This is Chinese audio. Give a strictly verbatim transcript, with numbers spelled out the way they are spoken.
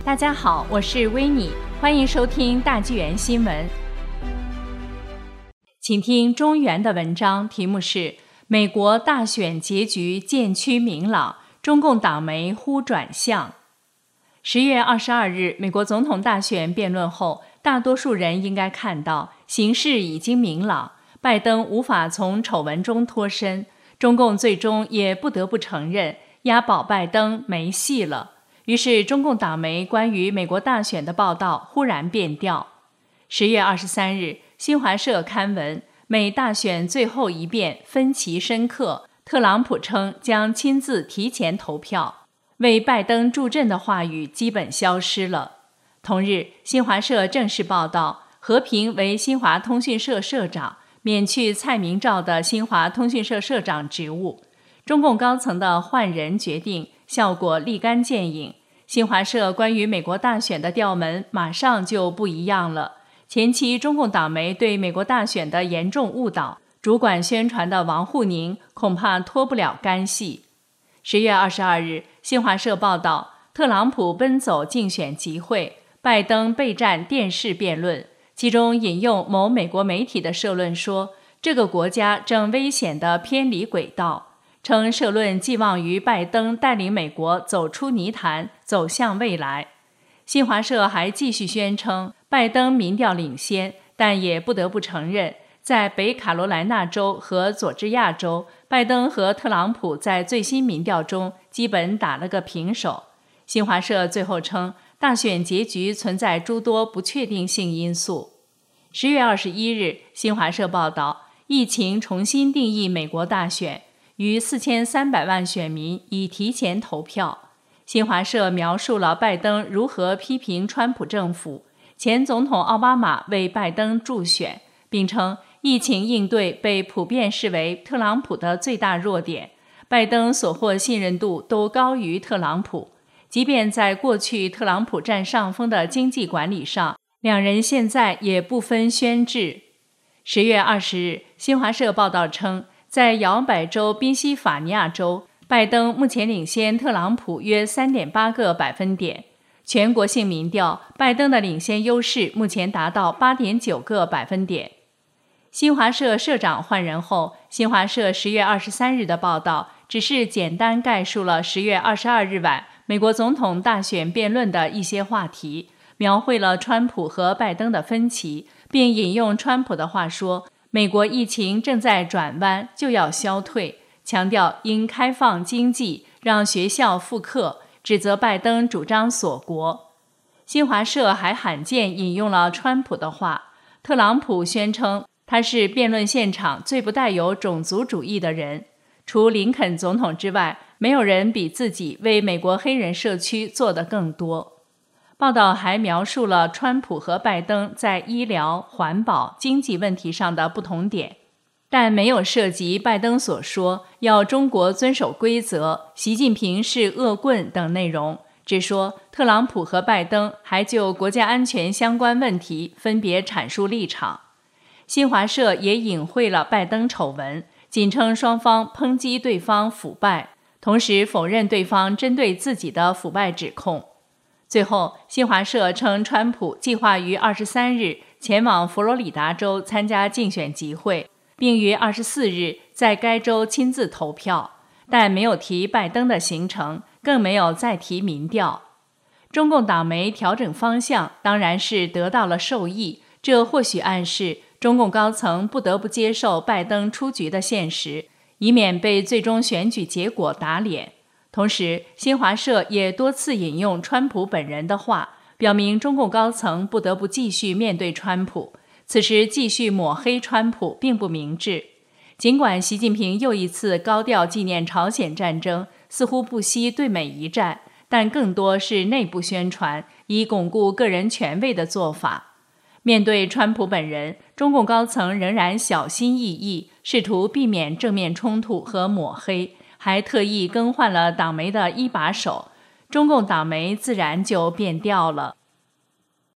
大家好，我是维尼，欢迎收听大纪元新闻。请听中原的文章，题目是美国大选结局渐趋明朗，中共党媒忽转向。十月二十二日，美国总统大选辩论后，大多数人应该看到形势已经明朗，拜登无法从丑闻中脱身，中共最终也不得不承认押宝拜登没戏了。于是中共党媒关于美国大选的报道忽然变调。十月二十三日，新华社刊文，美大选最后一辩分歧深刻，特朗普称将亲自提前投票，为拜登助阵的话语基本消失了。同日，新华社正式报道，和平为新华通讯社社长，免去蔡明照的新华通讯社社长职务。中共高层的换人决定效果立竿见影，新华社关于美国大选的调门马上就不一样了。前期中共党媒对美国大选的严重误导，主管宣传的王沪宁恐怕脱不了干系。十月二十二日，新华社报道，特朗普奔走竞选集会，拜登备战电视辩论，其中引用某美国媒体的社论说，这个国家正危险地偏离轨道，称社论寄望于拜登带领美国走出泥潭，走向未来。新华社还继续宣称，拜登民调领先，但也不得不承认，在北卡罗来纳州和佐治亚州，拜登和特朗普在最新民调中基本打了个平手。新华社最后称，大选结局存在诸多不确定性因素。十月二十一日，新华社报道，疫情重新定义美国大选，逾四千三百万选民已提前投票。新华社描述了拜登如何批评川普政府，前总统奥巴马为拜登助选，并称疫情应对被普遍视为特朗普的最大弱点，拜登所获信任度都高于特朗普。即便在过去特朗普占上风的经济管理上，两人现在也不分轩轾。十月二十日，新华社报道称，在摇摆州宾夕法尼亚州，拜登目前领先特朗普约 三点八 个百分点。全国性民调，拜登的领先优势目前达到 八点九 个百分点。新华社社长换人后，新华社十月二十三日的报道只是简单概述了十月二十二日晚美国总统大选辩论的一些话题，描绘了川普和拜登的分歧，并引用川普的话说，美国疫情正在转弯，就要消退，强调应开放经济，让学校复课，指责拜登主张锁国。新华社还罕见引用了川普的话，特朗普宣称他是辩论现场最不带有种族主义的人，除林肯总统之外，没有人比自己为美国黑人社区做得更多。报道还描述了川普和拜登在医疗、环保、经济问题上的不同点，但没有涉及拜登所说要中国遵守规则、习近平是恶棍等内容，只说特朗普和拜登还就国家安全相关问题分别阐述立场。新华社也隐晦了拜登丑闻，仅称双方抨击对方腐败，同时否认对方针对自己的腐败指控。最后，新华社称川普计划于二十三日前往佛罗里达州参加竞选集会，并于二十四日在该州亲自投票，但没有提拜登的行程，更没有再提民调。中共党媒调整方向当然是得到了受益，这或许暗示中共高层不得不接受拜登出局的现实，以免被最终选举结果打脸。同时，新华社也多次引用川普本人的话，表明中共高层不得不继续面对川普，此时继续抹黑川普并不明智。尽管习近平又一次高调纪念朝鲜战争，似乎不惜对美一战，但更多是内部宣传，以巩固个人权位的做法。面对川普本人，中共高层仍然小心翼翼，试图避免正面冲突和抹黑，还特意更换了党媒的一把手，中共党媒自然就变调了。